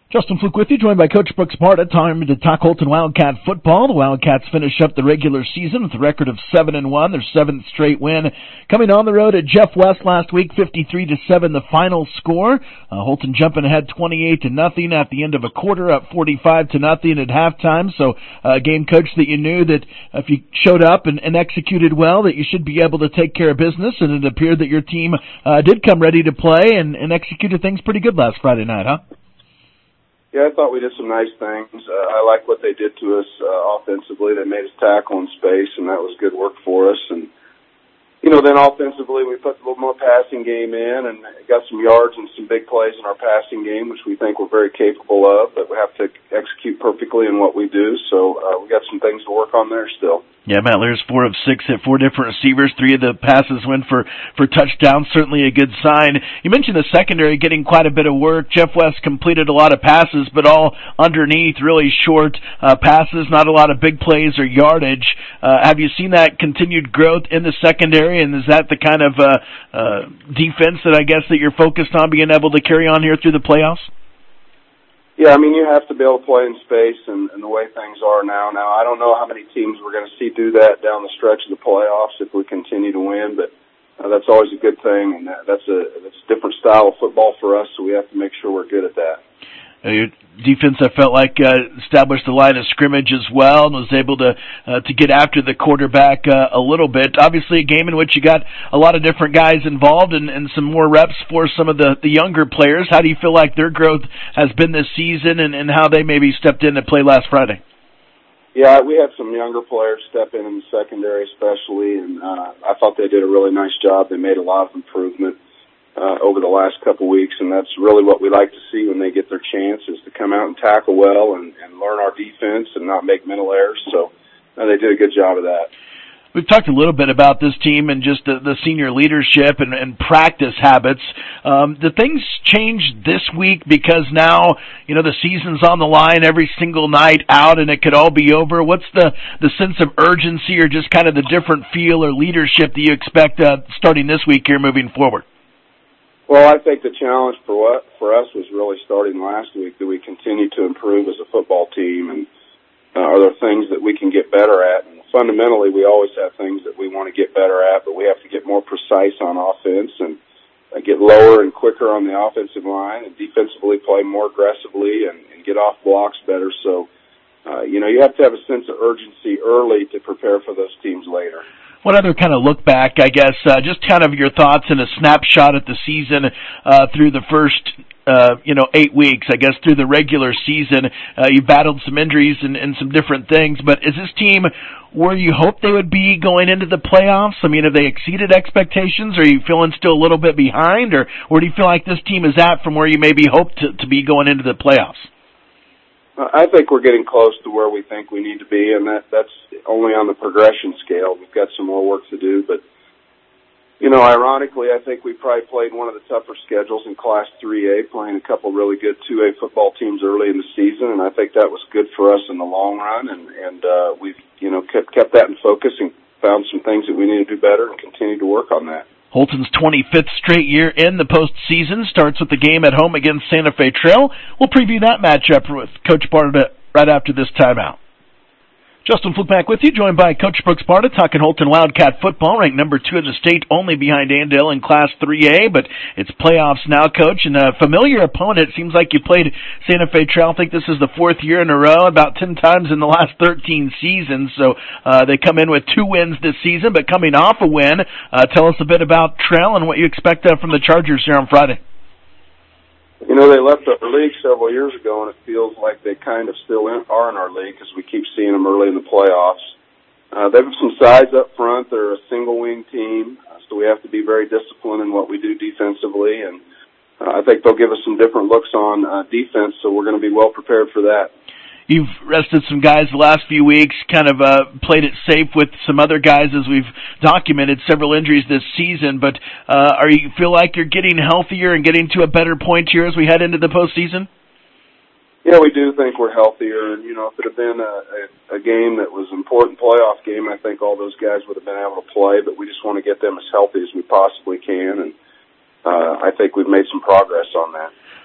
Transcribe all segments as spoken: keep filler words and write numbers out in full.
Justin Fluke with you, joined by Coach Brooks Parta. Time to talk Holton Wildcat football. The Wildcats finish up the regular season with a record of seven and one, their seventh straight win. Coming on the road at Jeff West last week, fifty-three to seven, the final score. Uh, Holton jumping ahead twenty-eight to nothing at the end of a quarter, up forty-five to nothing at halftime. So, a uh, game, Coach, that you knew that if you showed up and, and executed well, that you should be able to take care of business. And it appeared that your team uh, did come ready to play and, and executed things pretty good last Friday night, huh? Yeah, I thought we did some nice things. Uh, I like what they did to us uh, offensively. They made us tackle in space, and that was good work for us. And, you know, then offensively we put a little more passing game in and got some yards and some big plays in our passing game, which we think we're very capable of, but we have to execute perfectly in what we do. So uh, we got some things to work on there still. Yeah, Matt Lear's four of six at four different receivers. Three of the passes went for, for touchdowns. Certainly a good sign. You mentioned the secondary getting quite a bit of work. Jeff West completed a lot of passes, but all underneath, really short uh, passes, not a lot of big plays or yardage. Uh, have you seen that continued growth in the secondary, and is that the kind of uh, uh, defense that I guess that you're focused on being able to carry on here through the playoffs? Yeah, I mean, you have to be able to play in space and, and the way things are now. Now, I don't know how many teams we're going to see do that down the stretch of the playoffs if we continue to win, but uh, that's always a good thing, and that, that's, a, that's a different style of football for us, so we have to make sure we're good at that. Uh, your defense, I felt like, uh, established the line of scrimmage as well and was able to uh, to get after the quarterback uh, a little bit. Obviously, a game in which you got a lot of different guys involved and, and some more reps for some of the, the younger players. How do you feel like their growth has been this season and, and how they maybe stepped in to play last Friday? Yeah, we had some younger players step in in the secondary especially, and uh, I thought they did a really nice job. They made a lot of improvement Uh, over the last couple of weeks, and that's really what we like to see when they get their chance, is to come out and tackle well and, and learn our defense and not make mental errors. So uh, they did a good job of that. We've talked a little bit about this team and just the, the senior leadership and, and practice habits. Um, did things change this week because now, you know, the season's on the line every single night out and it could all be over? What's the, the sense of urgency or just kind of the different feel or leadership that you expect uh, starting this week here moving forward? Well, I think the challenge for what, for us was really starting last week, that we continue to improve as a football team, and uh, are there things that we can get better at? And fundamentally, we always have things that we want to get better at, but we have to get more precise on offense and uh, get lower and quicker on the offensive line and defensively play more aggressively and, and get off blocks better. So, uh, you know, you have to have a sense of urgency early to prepare for those teams later. What other kind of look back, I guess, uh, just kind of your thoughts and a snapshot at the season uh, through the first, uh, you know, eight weeks, I guess, through the regular season. Uh, you battled some injuries and, and some different things, but is this team where you hoped they would be going into the playoffs? I mean, have they exceeded expectations? Or are you feeling still a little bit behind? Or where do you feel like this team is at from where you maybe hoped to, to be going into the playoffs? I think we're getting close to where we think we need to be, and that, that's only on the progression scale. We've got some more work to do, but, you know, ironically, I think we probably played one of the tougher schedules in Class three A, playing a couple really good two A football teams early in the season, and I think that was good for us in the long run, and, and uh, we've, you know, kept, kept that in focus and found some things that we need to do better and continue to work on that. Holton's twenty-fifth straight year in the postseason starts with the game at home against Santa Fe Trail. We'll preview that matchup with Coach Parta right after this timeout. Justin Fluke back with you, joined by Coach Brooks Parta, talking Holton Wildcat football, ranked number two in the state, only behind Andale in Class three A, but it's playoffs now, Coach, and a familiar opponent. It seems like you played Santa Fe Trail. I think this is the fourth year in a row, about ten times in the last thirteen seasons, so uh, they come in with two wins this season, but coming off a win. Uh, tell us a bit about Trail and what you expect uh, from the Chargers here on Friday. You know, they left our league several years ago, and it feels like they kind of still in, are in our league because we keep seeing them early in the playoffs. Uh, they have some size up front. They're a single-wing team, uh, so we have to be very disciplined in what we do defensively, and uh, I think they'll give us some different looks on uh, defense, so we're going to be well prepared for that. You've rested some guys the last few weeks, kind of uh, played it safe with some other guys as we've documented several injuries this season, but uh, are you feel like you're getting healthier and getting to a better point here as we head into the postseason? Yeah, we do think we're healthier, and, you know, if it had been a, a, a game that was an important playoff game, I think all those guys would have been able to play, but we just want to get them as healthy as we possibly can, and uh, I think we've made some progress on that.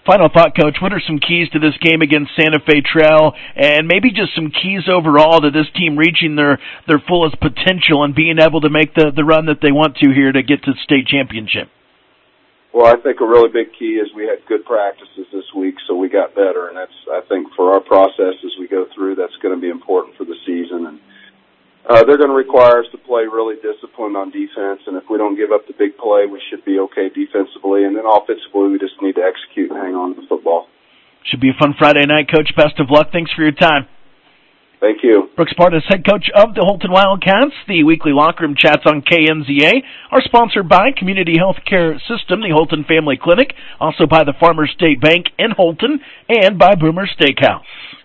Final thought, Coach, what are some keys to this game against Santa Fe Trail, and maybe just some keys overall to this team reaching their, their fullest potential and being able to make the, the run that they want to here to get to the state championship? Well, I think a really big key is we had good practices this week, so we got better, and that's, I think, for our process as we go through, that's going to be important for the season. And uh, they're going to require us to play really disciplined on defense, and if we don't give up the big play, we should be okay defensively. And then offensively, we just need to execute and hang on to the football. Should be a fun Friday night, Coach. Best of luck. Thanks for your time. Thank you. Brooks Partis, head coach of the Holton Wildcats. The weekly locker room chats on K M Z A are sponsored by Community Health Care System, the Holton Family Clinic, also by the Farmers State Bank in Holton, and by Boomer Steakhouse.